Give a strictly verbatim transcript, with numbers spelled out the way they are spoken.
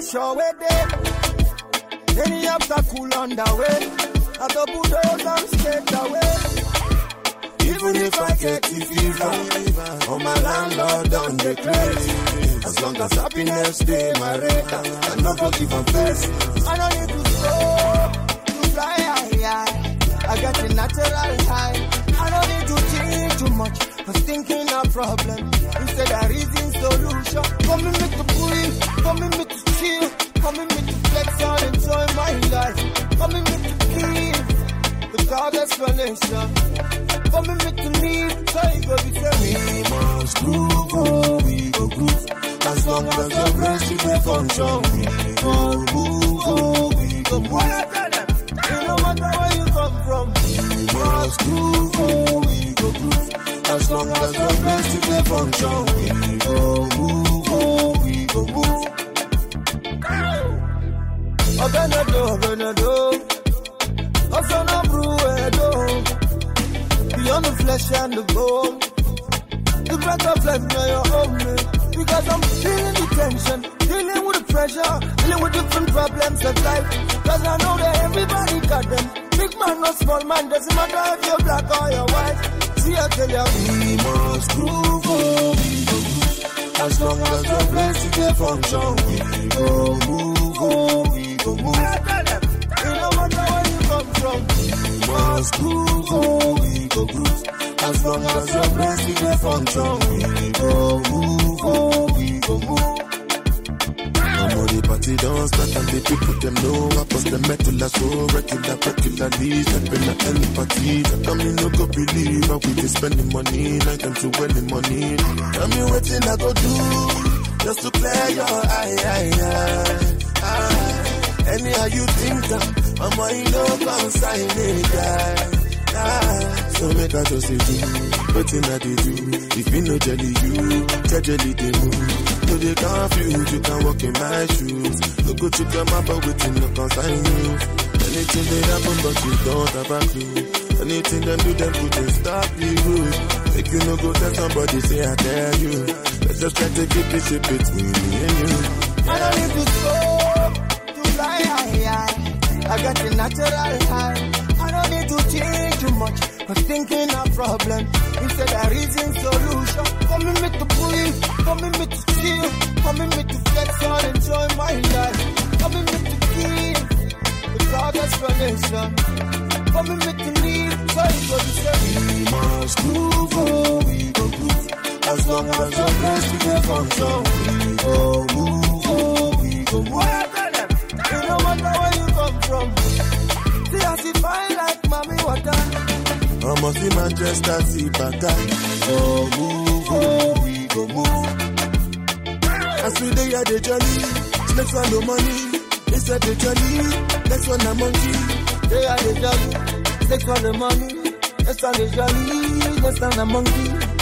pressure with it. Any obstacle on the way, I go bulldoze and straight away. Even if I get the fever, oh my landlord on the crazy. As long as happiness stay my radar, I no go give a face. I don't need to slow, to fly high, high. I got the natural high. I don't need to think too much, cause thinking a problem instead of reason solution. Come in me to breathe, come in me to chill, come in me to flex and enjoy my life. Come in me to give without explanation. Come in me to need, so you go be tell me. We must groove, oh, we go groove. As long as your brain still dey function, we go move, oh, we go move. No matter where you come from, we must groove, oh, we go groove. As long as your brain still dey function, we go move, oh, we go move. Obenado, obenado, osana bruedo. Beyond the flesh and the bone, the breath of life now you're on me. Because I'm feeling the tension, dealing with the pressure, dealing with different problems of life. Cause I know that everybody got them. Big man or small man, doesn't matter if you're black or you're white. See, I tell you, we must groove, oh, we go groove. As long as your place is a function, we go move, oh, we go move. It no matter where you come from, we must groove, oh, we go groove. As long as your place is a function, we go move, oh, we go move. Now the party don't start and the people them know I post the metal as so regular, regularly. Stepping at any party, I come in no go believe how we be spending money, night and to winning money. Tell me what I go do, just to clear your eye, eye, eye, eye. Anyhow you think that, my mind no consign it, guy. So make I just say do, what in I do, if you no jelly you, jelly they move. No they confused, you can walk in my shoes. No go to come up with no consign you. Anything they happen but you don't have a clue. Anything them do them couldn't stop you. Make you no go tell somebody say I tell you. Let's just try to keep it shit between me and you. I don't need to stop, to fly high, high. I got the natural high. I don't need to change too much, but thinking a problem instead of reason solution. Come in me to breathe, come in me to chill, come in me to flex and enjoy my life. Come in me to give without explanation. Come in me to need, so you go to say we must groove, oh, we go groove. As long as your place to the function, we go move, oh, we go move. You no matter where you come from. See as if I like mommy water. I'm a see Manchester, see Bata. Go move, oh, we go move. As we day at the journey, next one no money. It's at the journey, next one a monkey. Day at the journey, next one the money. Next one the journey, next one a monkey.